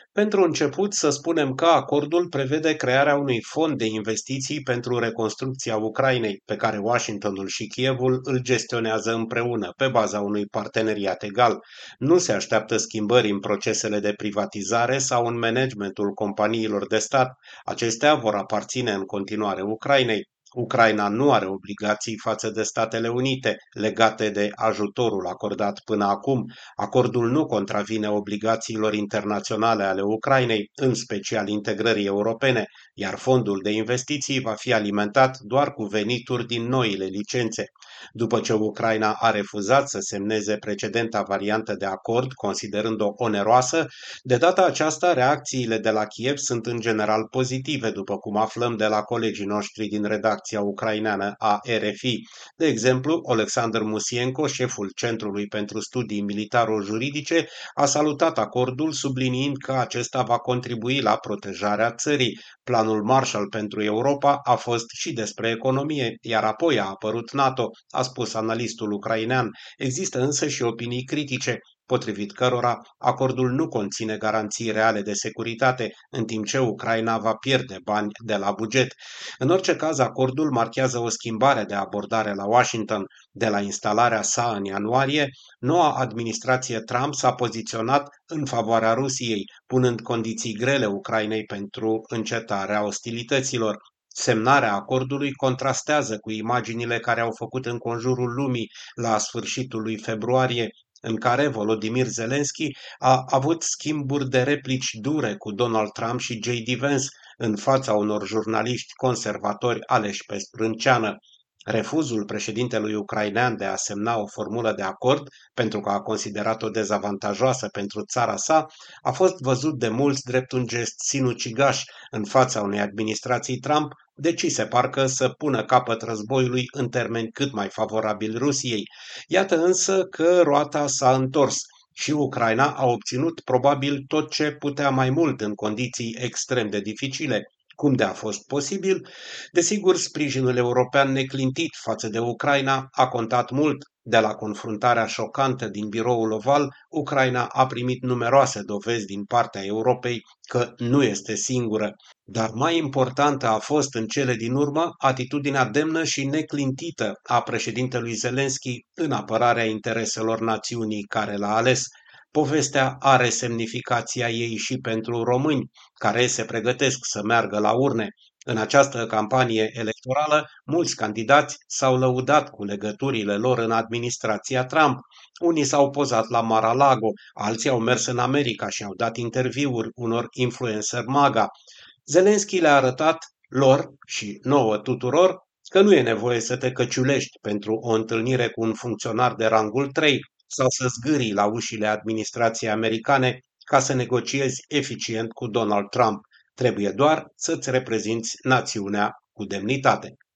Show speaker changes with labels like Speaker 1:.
Speaker 1: Pentru început, să spunem că acordul prevede crearea unui fond de investiții pentru reconstrucția Ucrainei, pe care Washingtonul și Kievul îl gestionează împreună, pe baza unui parteneriat egal. Nu se așteaptă schimbări în procesele de privatizare sau în managementul companiilor de stat. Acestea vor aparține în continuare Ucrainei. Ucraina nu are obligații față de Statele Unite legate de ajutorul acordat până acum. Acordul nu contravine obligațiilor internaționale ale Ucrainei, în special integrării europene, iar fondul de investiții va fi alimentat doar cu venituri din noile licențe. După ce Ucraina a refuzat să semneze precedenta variantă de acord, considerând-o oneroasă, de data aceasta reacțiile de la Kiev sunt în general pozitive, după cum aflăm de la colegii noștri din redacția ucraineană a RFI. De exemplu, Alexander Musienko, șeful Centrului pentru Studii Militaro-Juridice, a salutat acordul, subliniind că acesta va contribui la protejarea țării. Planul Marshall pentru Europa a fost și despre economie, iar apoi a apărut NATO, a spus analistul ucrainean. Există însă și opinii critice, potrivit cărora acordul nu conține garanții reale de securitate, în timp ce Ucraina va pierde bani de la buget. În orice caz, acordul marchează o schimbare de abordare la Washington. De la instalarea sa în ianuarie, noua administrație Trump s-a poziționat în favoarea Rusiei, punând condiții grele Ucrainei pentru încetarea ostilităților. Semnarea acordului contrastează cu imaginile care au făcut înconjurul lumii la sfârșitul lui februarie, în care Volodymyr Zelensky a avut schimburi de replici dure cu Donald Trump și J.D. Vance în fața unor jurnaliști conservatori aleși pe sprânceană. Refuzul președintelui ucrainean de a semna o formulă de acord, pentru că a considerat-o dezavantajoasă pentru țara sa, a fost văzut de mulți drept un gest sinucigaș în fața unei administrații Trump, decise parcă să pună capăt războiului în termeni cât mai favorabili Rusiei. Iată însă că roata s-a întors și Ucraina a obținut probabil tot ce putea mai mult în condiții extrem de dificile. Cum de a fost posibil? Desigur, sprijinul european neclintit față de Ucraina a contat mult. De la confruntarea șocantă din Biroul Oval, Ucraina a primit numeroase dovezi din partea Europei că nu este singură. Dar mai importantă a fost în cele din urmă atitudinea demnă și neclintită a președintelui Zelensky în apărarea intereselor națiunii care l-a ales. Povestea are semnificația ei și pentru români, care se pregătesc să meargă la urne. În această campanie electorală, mulți candidați s-au lăudat cu legăturile lor în administrația Trump. Unii s-au pozat la Mar-a-Lago, alții au mers în America și au dat interviuri unor influencer MAGA. Zelensky le-a arătat lor și nouă tuturor că nu e nevoie să te căciulești pentru o întâlnire cu un funcționar de rangul 3 sau să zgârii la ușile administrației americane ca să negociezi eficient cu Donald Trump. Trebuie doar să-ți reprezinți națiunea cu demnitate.